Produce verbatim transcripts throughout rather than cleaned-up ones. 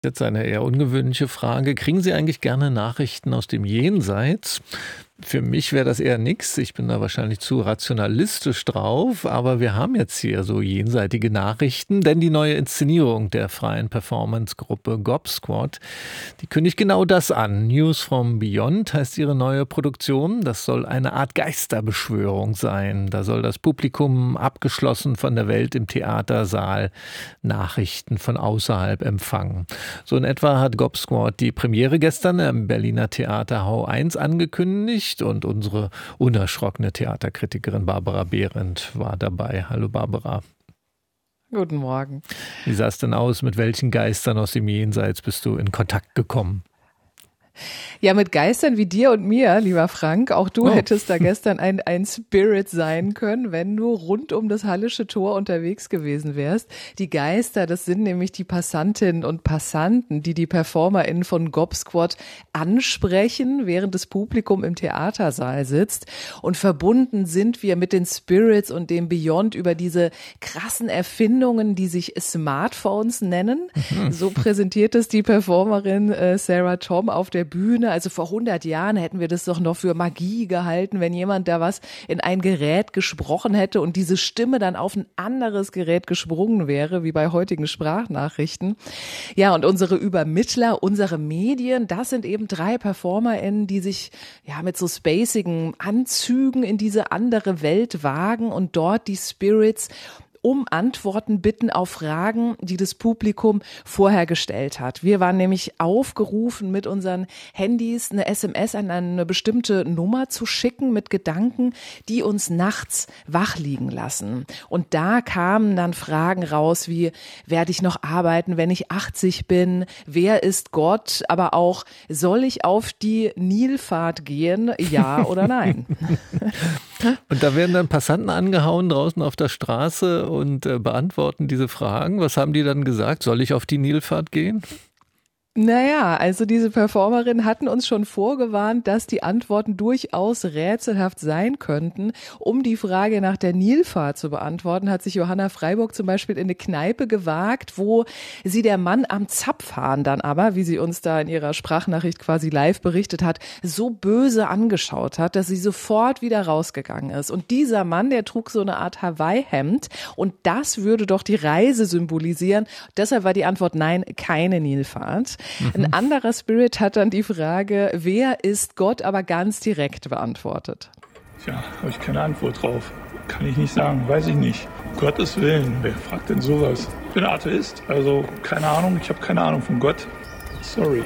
Jetzt eine eher ungewöhnliche Frage. Kriegen Sie eigentlich gerne Nachrichten aus dem Jenseits? Für mich wäre das eher nix. Ich bin da wahrscheinlich zu rationalistisch drauf. Aber wir haben jetzt hier so jenseitige Nachrichten, denn die neue Inszenierung der freien Performance-Gruppe Gob Squad, die kündigt genau das an. News from Beyond heißt ihre neue Produktion. Das soll eine Art Geisterbeschwörung sein. Da soll das Publikum abgeschlossen von der Welt im Theatersaal Nachrichten von außerhalb empfangen. So in etwa hat Gob Squad die Premiere gestern im Berliner Theater Hau eins angekündigt und unsere unerschrockene Theaterkritikerin Barbara Behrendt war dabei. Hallo Barbara. Guten Morgen. Wie sah es denn aus? Mit welchen Geistern aus dem Jenseits bist du in Kontakt gekommen? Ja, mit Geistern wie dir und mir, lieber Frank. Auch du oh. hättest da gestern ein, ein Spirit sein können, wenn du rund um das Hallische Tor unterwegs gewesen wärst. Die Geister, das sind nämlich die Passantinnen und Passanten, die die PerformerInnen von Gob Squad ansprechen, während das Publikum im Theatersaal sitzt. Und verbunden sind wir mit den Spirits und dem Beyond über diese krassen Erfindungen, die sich Smartphones nennen. Mhm. So präsentiert es die Performerin äh, Sarah Tom auf der Bühne. Also vor hundert Jahren hätten wir das doch noch für Magie gehalten, wenn jemand da was in ein Gerät gesprochen hätte und diese Stimme dann auf ein anderes Gerät gesprungen wäre, wie bei heutigen Sprachnachrichten. Ja, und unsere Übermittler, unsere Medien, das sind eben drei PerformerInnen, die sich ja mit so spacigen Anzügen in diese andere Welt wagen und dort die Spirits um Antworten bitten auf Fragen, die das Publikum vorher gestellt hat. Wir waren nämlich aufgerufen, mit unseren Handys eine S M S an eine bestimmte Nummer zu schicken mit Gedanken, die uns nachts wach liegen lassen. Und da kamen dann Fragen raus wie, werde ich noch arbeiten, wenn ich achtzig bin? Wer ist Gott? Aber auch, soll ich auf die Nilfahrt gehen? Ja oder nein? Und da werden dann Passanten angehauen draußen auf der Straße und äh, beantworten diese Fragen. Was haben die dann gesagt? Soll ich auf die Nilfahrt gehen? Naja, also diese Performerinnen hatten uns schon vorgewarnt, dass die Antworten durchaus rätselhaft sein könnten. Um die Frage nach der Nilfahrt zu beantworten, hat sich Johanna Freiburg zum Beispiel in eine Kneipe gewagt, wo sie der Mann am Zapfhahn dann aber, wie sie uns da in ihrer Sprachnachricht quasi live berichtet hat, so böse angeschaut hat, dass sie sofort wieder rausgegangen ist. Und dieser Mann, der trug so eine Art Hawaii-Hemd und das würde doch die Reise symbolisieren. Deshalb war die Antwort nein, keine Nilfahrt. Mhm. Ein anderer Spirit hat dann die Frage, wer ist Gott, aber ganz direkt beantwortet. Tja, habe ich keine Antwort drauf. Kann ich nicht sagen, weiß ich nicht. Um Gottes Willen, wer fragt denn sowas? Ich bin Atheist, also keine Ahnung, ich habe keine Ahnung von Gott. Sorry.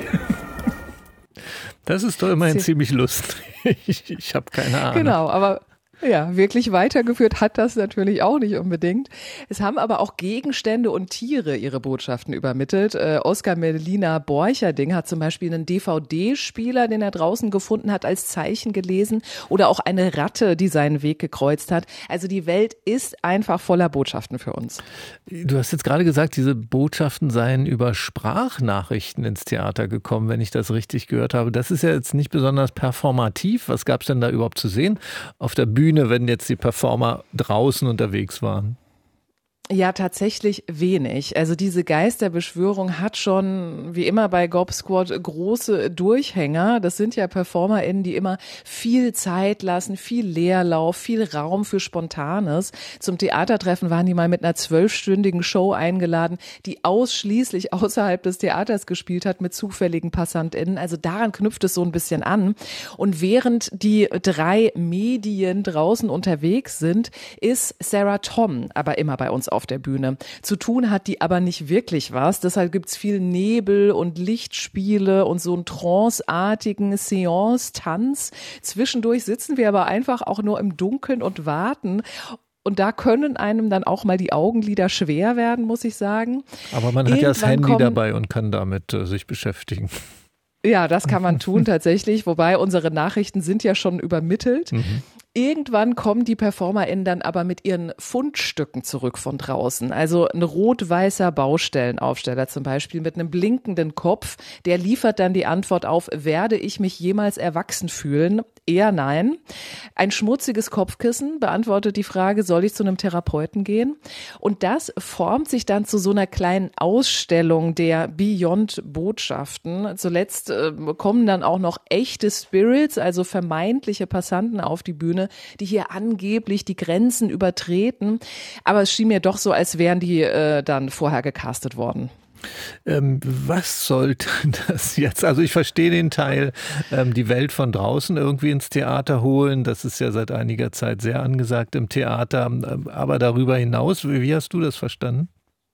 Das ist doch immerhin Sie- ziemlich lustig. Ich, ich habe keine Ahnung. Genau, aber ja, wirklich weitergeführt hat das natürlich auch nicht unbedingt. Es haben aber auch Gegenstände und Tiere ihre Botschaften übermittelt. Äh, Oskar Melina Borcherding hat zum Beispiel einen D V D-Spieler, den er draußen gefunden hat, als Zeichen gelesen oder auch eine Ratte, die seinen Weg gekreuzt hat. Also die Welt ist einfach voller Botschaften für uns. Du hast jetzt gerade gesagt, diese Botschaften seien über Sprachnachrichten ins Theater gekommen, wenn ich das richtig gehört habe. Das ist ja jetzt nicht besonders performativ. Was gab es denn da überhaupt zu sehen auf der Bühne, wenn jetzt die Performer draußen unterwegs waren? Ja, tatsächlich wenig. Also diese Geisterbeschwörung hat schon, wie immer bei Gob Squad, große Durchhänger. Das sind ja PerformerInnen, die immer viel Zeit lassen, viel Leerlauf, viel Raum für Spontanes. Zum Theatertreffen waren die mal mit einer zwölfstündigen Show eingeladen, die ausschließlich außerhalb des Theaters gespielt hat mit zufälligen PassantInnen. Also daran knüpft es so ein bisschen an. Und während die drei Medien draußen unterwegs sind, ist Sarah Tom aber immer bei uns auf der Bühne. Zu tun hat die aber nicht wirklich was. Deshalb gibt's viel Nebel und Lichtspiele und so einen tranceartigen Seance-Tanz. Zwischendurch sitzen wir aber einfach auch nur im Dunkeln und warten. Und da können einem dann auch mal die Augenlider schwer werden, muss ich sagen. Aber man hat ja das Handy dabei und kann damit äh, sich beschäftigen. Ja, das kann man tun tatsächlich. Wobei unsere Nachrichten sind ja schon übermittelt. Mhm. Irgendwann kommen die PerformerInnen dann aber mit ihren Fundstücken zurück von draußen. Also ein rot-weißer Baustellenaufsteller zum Beispiel mit einem blinkenden Kopf, der liefert dann die Antwort auf, werde ich mich jemals erwachsen fühlen? Eher nein. Ein schmutziges Kopfkissen beantwortet die Frage, soll ich zu einem Therapeuten gehen? Und das formt sich dann zu so einer kleinen Ausstellung der Beyond-Botschaften. Zuletzt äh, kommen dann auch noch echte Spirits, also vermeintliche Passanten auf die Bühne, die hier angeblich die Grenzen übertreten. Aber es schien mir doch so, als wären die äh, dann vorher gecastet worden. Ähm, was sollte das jetzt? Also ich verstehe den Teil, ähm, die Welt von draußen irgendwie ins Theater holen. Das ist ja seit einiger Zeit sehr angesagt im Theater. Aber darüber hinaus, wie hast du das verstanden?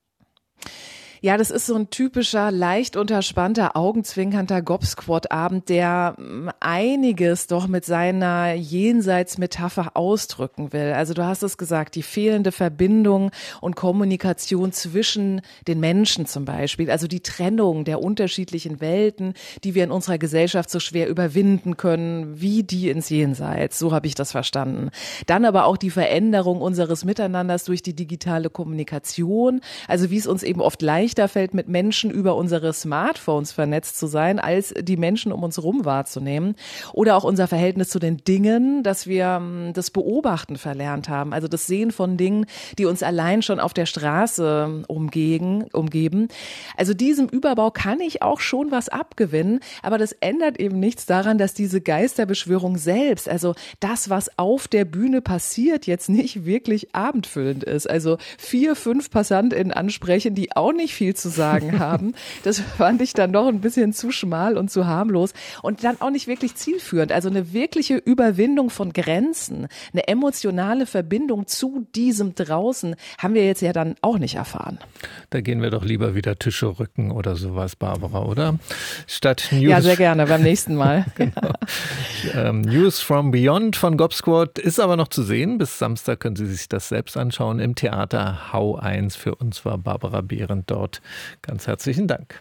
Ja, das ist so ein typischer, leicht unterspannter, augenzwinkernder Gob-Squad-Abend, der einiges doch mit seiner Jenseits-Metapher ausdrücken will. Also du hast es gesagt, die fehlende Verbindung und Kommunikation zwischen den Menschen zum Beispiel, also die Trennung der unterschiedlichen Welten, die wir in unserer Gesellschaft so schwer überwinden können, wie die ins Jenseits. So habe ich das verstanden. Dann aber auch die Veränderung unseres Miteinanders durch die digitale Kommunikation, also wie es uns eben oft leicht fällt, mit Menschen über unsere Smartphones vernetzt zu sein, als die Menschen um uns herum wahrzunehmen. Oder auch unser Verhältnis zu den Dingen, dass wir das Beobachten verlernt haben, also das Sehen von Dingen, die uns allein schon auf der Straße umgegen, umgeben. Also diesem Überbau kann ich auch schon was abgewinnen, aber das ändert eben nichts daran, dass diese Geisterbeschwörung selbst, also das, was auf der Bühne passiert, jetzt nicht wirklich abendfüllend ist. Also vier, fünf PassantInnen ansprechen, die auch nicht viel zu sagen haben. Das fand ich dann doch ein bisschen zu schmal und zu harmlos und dann auch nicht wirklich zielführend. Also eine wirkliche Überwindung von Grenzen, eine emotionale Verbindung zu diesem Draußen haben wir jetzt ja dann auch nicht erfahren. Da gehen wir doch lieber wieder Tische rücken oder sowas, Barbara, oder? Statt News. Ja, sehr gerne, beim nächsten Mal. Genau. ähm, News from Beyond von Gob Squad ist aber noch zu sehen. Bis Samstag können Sie sich das selbst anschauen im Theater Hau eins. Für uns war Barbara Behrendt dort. Ganz herzlichen Dank.